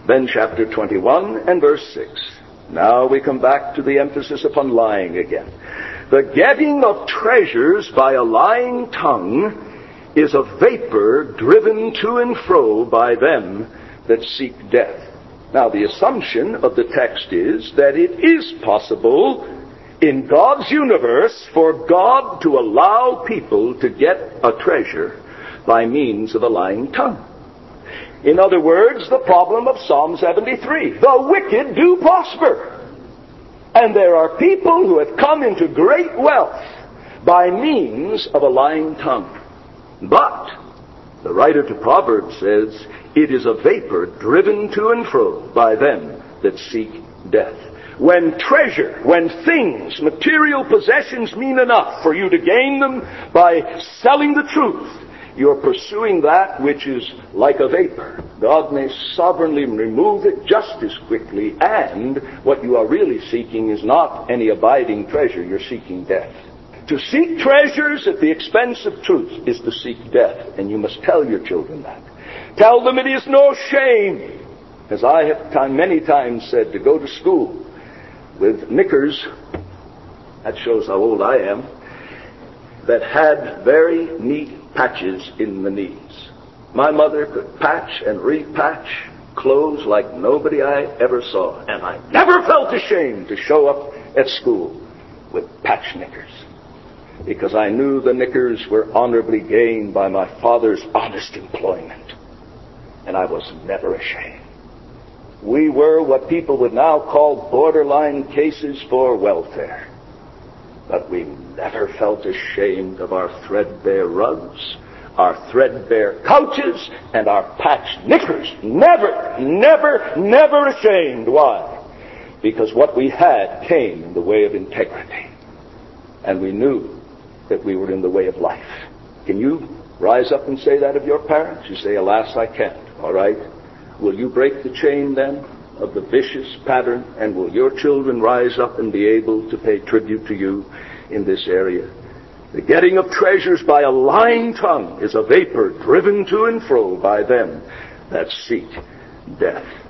Then chapter 21 and verse 6. Now we come back to the emphasis upon lying again. The getting of treasures by a lying tongue is a vapor driven to and fro by them that seek death. Now the assumption of the text is that it is possible in God's universe for God to allow people to get a treasure by means of a lying tongue. In other words, the problem of Psalm 73. The wicked do prosper. And there are people who have come into great wealth by means of a lying tongue. But the writer to Proverbs says, it is a vapor driven to and fro by them that seek death. When treasure, when things, material possessions mean enough for you to gain them by selling the truth, you're pursuing that which is like a vapor. God may sovereignly remove it just as quickly, and what you are really seeking is not any abiding treasure, you're seeking death. To seek treasures at the expense of truth is to seek death, and you must tell your children that. Tell them it is no shame, as I have many times said, to go to school with knickers, that shows how old I am, that had very neat patches in the knees. My mother could patch and repatch clothes like nobody I ever saw, and I never felt ashamed to show up at school with patch knickers, because I knew the knickers were honorably gained by my father's honest employment, and I was never ashamed. We were what people would now call borderline cases for welfare. But we never felt ashamed of our threadbare rugs, our threadbare couches, and our patched knickers. Never, never, never ashamed. Why? Because what we had came in the way of integrity. And we knew that we were in the way of life. Can you rise up and say that of your parents? You say, alas, I can't. All right. Will you break the chain then of the vicious pattern, and will your children rise up and be able to pay tribute to you in this area? The getting of treasures by a lying tongue is a vapor driven to and fro by them that seek death.